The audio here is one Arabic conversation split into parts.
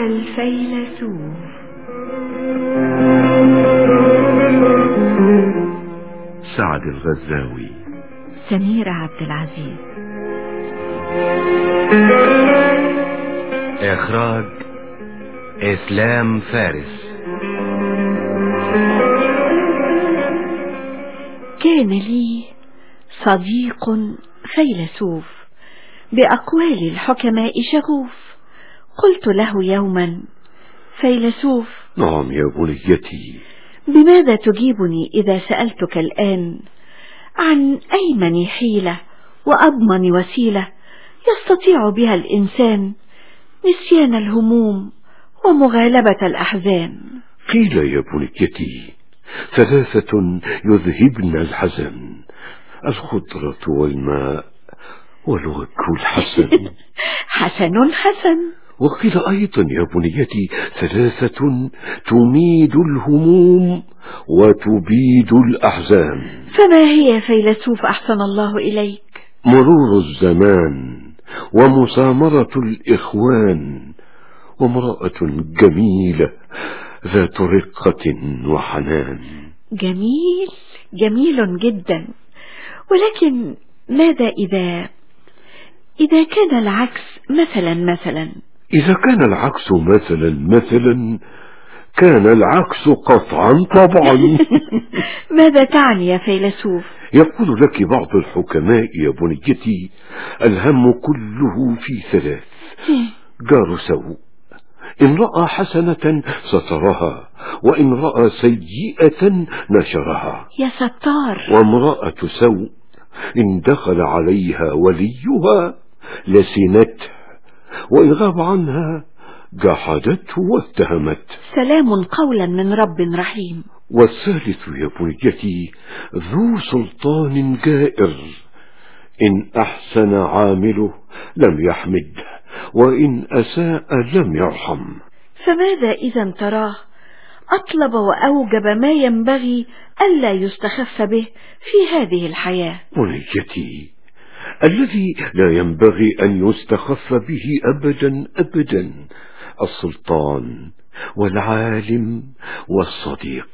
الفيلسوف. سعد الغزاوي. سميرة عبد العزيز. إخراج إسلام فارس. كان لي صديق فيلسوف بأقوال الحكماء شغوف. قلت له يوما: فيلسوف. نعم يا بنيتي. بماذا تجيبني إذا سألتك الآن عن أيمن حيلة وأضمن وسيلة يستطيع بها الإنسان نسيان الهموم ومغالبة الأحزان؟ قيل يا بنيتي: ثلاثة يذهبن الحزن: الخضرة والماء والوجه الحسن. حسن حسن. وقيل أيضا يا بنيتي: ثلاثة تميد الهموم وتبيد الأحزان. فما هي فيلسوف أحسن الله إليك؟ مرور الزمان ومسامرة الإخوان وامرأة جميلة ذات رقة وحنان. جميل، جميل جدا. ولكن ماذا إذا كان العكس مثلا؟ إذا كان العكس مثلا كان العكس قطعا طبعا. ماذا تعني يا فيلسوف؟ يقول لك بعض الحكماء يا بنيتي: الهم كله في ثلاث: جار سوء، إن رأى حسنة سترها، وإن رأى سيئة نشرها. يا ستار. وامرأة سوء، إن دخل عليها وليها لسنته، وإن غاب عنها جحدته واتهمته. سلام قولا من رب رحيم. والثالث يا بنيتي: ذو سلطان جائر، إن أحسن عامله لم يحمده، وإن أساء لم يرحم. فماذا إذا تراه أطلب وأوجب ما ينبغي ألا يستخف به في هذه الحياة؟ بنيتي، الذي لا ينبغي أن يستخف به أبدا السلطان والعالم والصديق.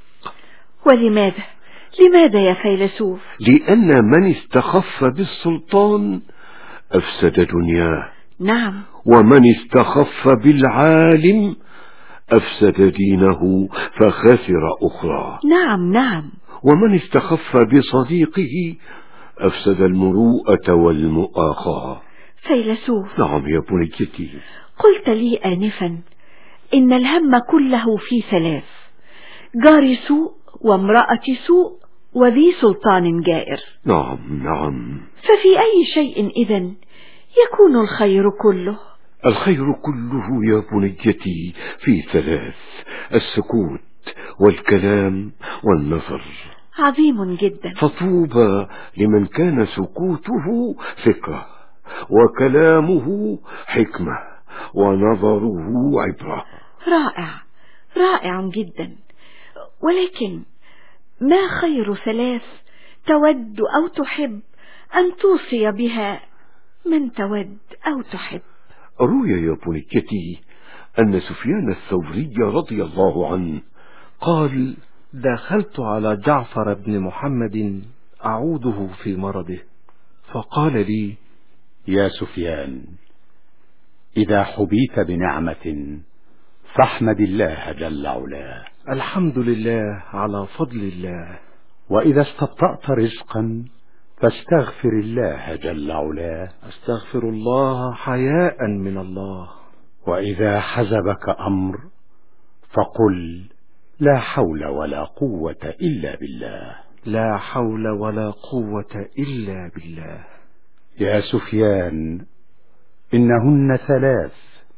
لماذا يا فيلسوف؟ لأن من استخف بالسلطان أفسد دنياه. نعم. ومن استخف بالعالم أفسد دينه فخسر أخرى. نعم. ومن استخف بصديقه أفسد المروءة والمؤاخاة. فيلسوف. نعم يا بنيتي. قلت لي آنفا إن الهم كله في ثلاث: جار سوء، وامرأة سوء، وذي سلطان جائر. نعم. ففي أي شيء إذن يكون الخير كله؟ الخير كله يا بنيتي في ثلاث: السكوت والكلام والنظر. عظيم جدا. فطوبى لمن كان سكوته فكرة، وكلامه حكمة، ونظره عبرة. رائع جدا. ولكن ما خير ثلاث تود أو تحب أن توصي بها من تود أو تحب؟ روي يا بنيتي أن سفيان الثوري رضي الله عنه قال: دخلت على جعفر بن محمد أعوده في مرضه، فقال لي: يا سفيان، إذا حبيت بنعمة فاحمد الله جل علاه. الحمد لله على فضل الله. وإذا استبطأت رزقا فاستغفر الله جل علاه. أستغفر الله حياء من الله. وإذا حزبك أمر فقل: لا حول ولا قوة إلا بالله. لا حول ولا قوة إلا بالله. يا سفيان، إنهن ثلاث.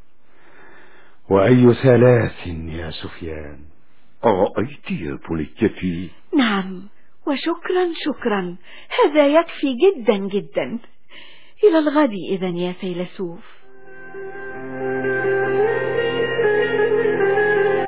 وأي ثلاث يا سفيان؟ أرأيت يا بنيتي؟ نعم، وشكرا. هذا يكفي جدا. إلى الغد إذن يا فيلسوف.